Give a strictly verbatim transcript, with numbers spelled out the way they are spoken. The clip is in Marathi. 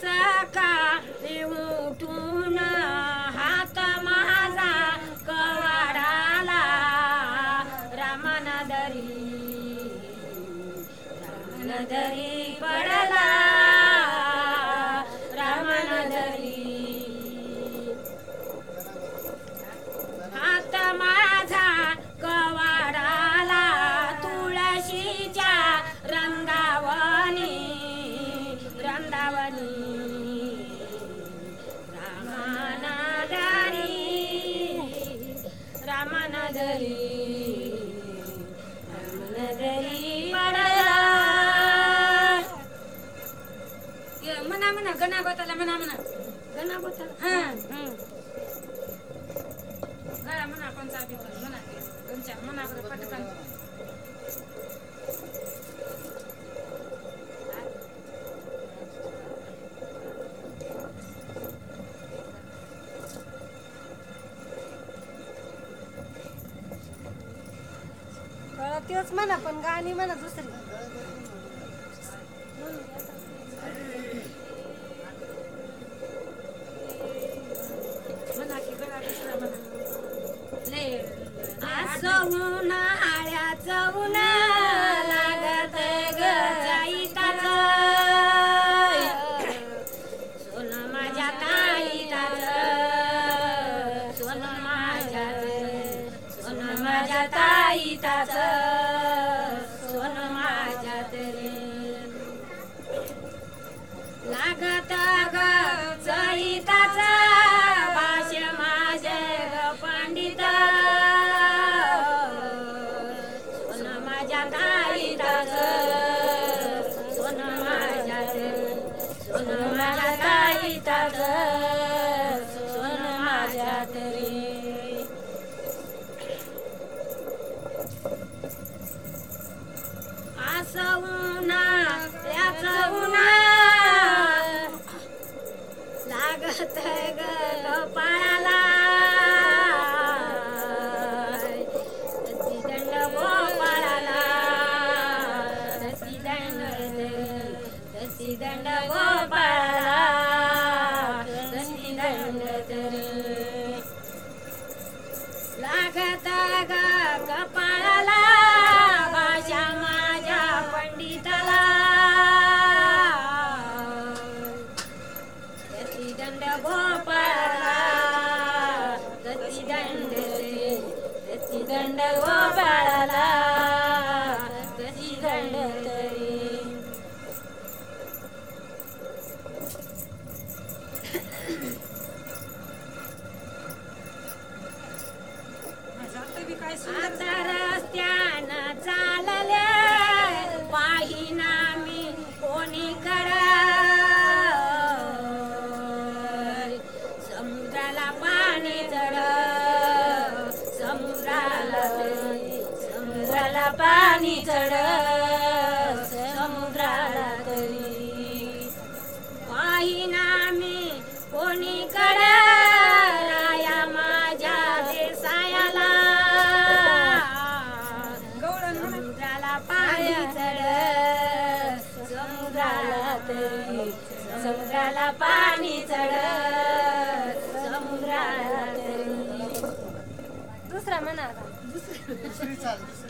सकाळी उठून हात माझा कवाडाला रामनदरी रामनदरी पडला रामनदरी हात माझा कवाडाला तुळशीच्या रंगावनी रंगावनी रामनदरी रामनदरी रामनदरी पडला म्हणा म्हणा गणा गोताला म्हणा म्हणा गणा गोताला हा गळा म्हणा कोणता बी म्हणा तुमच्या मनाकडे पटकन तेच म्हणा पण गाणी म्हणा दुसरी म्हणा की गळा दुसरा म्हणा ले असं उन्हाळ्याचं ऊन लागत ग जाईताचं सोनं माझ्या ताईताचं सोनं माझ्या सोनं माझ्या ताईताचं सोनं माझ्या तरी लागत ग चैताचा भाष्य माझे ग पंडित सोनं माझ्या ताईताचं सोनं माझ्या सोनं माझ्या ताईताचं सोनं माझ्या तरी असं उन्हाळ्याचं ऊन लागत ग कपाळाला तशी दंड गोपाळाला तशी दंड तशी दंड गोपाळाला तशी दंड तरी लागत ग कपाळाला भाषा माझ्या पंडिताला तशी दंड गोपाळाला तशी दंड तशी दंड गोपाळाला तशी दंड तरी आता रस्त्यानं चालले पाहिना मी कोणीकडं समुद्राला पाणी चढ समुद्राला समुद्राला पाणी चढ समुद्राला तरी पाहिना मी कोणीकडं राया माझ्या देसायाला समुद्राला पाणी चढ समुद्राला तरी समुद्राला पाणी चढ समुद्राला तरी दुसरा म्हणा आता. दुसरी चाल